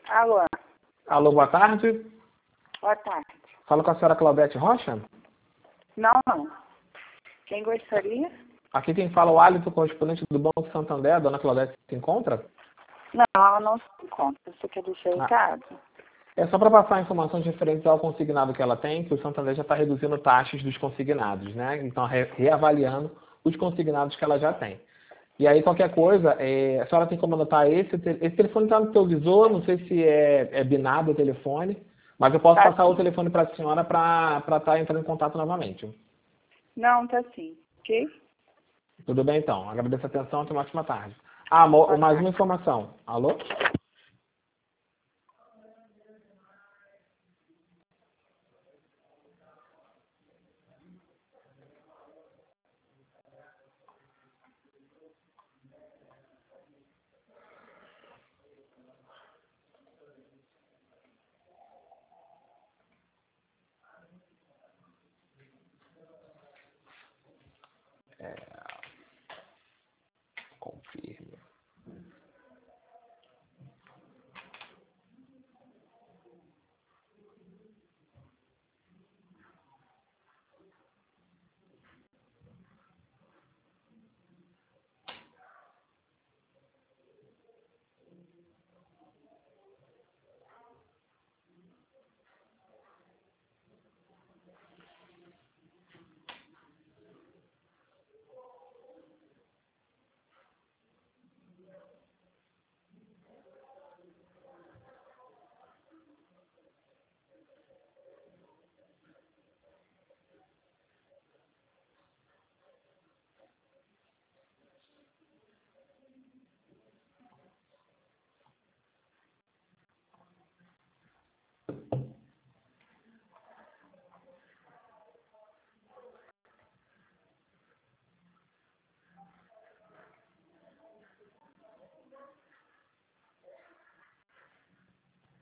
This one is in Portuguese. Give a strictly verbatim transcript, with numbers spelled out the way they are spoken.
Alô, Alô, boa tarde. boa tarde. Falo com a senhora Claudete Rocha. Não, não. Quem gostaria? Aqui quem fala é o Alisson, correspondente do Banco Santander. A dona Claudete se encontra? Não, ela não se encontra. Você quer deixar Ah. recado? É só para passar informações referentes ao consignado que ela tem, que o Santander já está reduzindo taxas dos consignados, né? Então, re reavaliando os consignados que ela já tem. E aí, qualquer coisa, é, a senhora tem como anotar esse, te esse telefone está no seu visor, não sei se é, é binário o telefone, mas eu posso Tá passar sim. o telefone para a senhora para estar tá entrando em contato novamente. Não, tá sim. Ok? Tudo bem, então. Agradeço a atenção e uma ótima tarde. Ah, mo- Boa mais tarde. uma informação. Alô?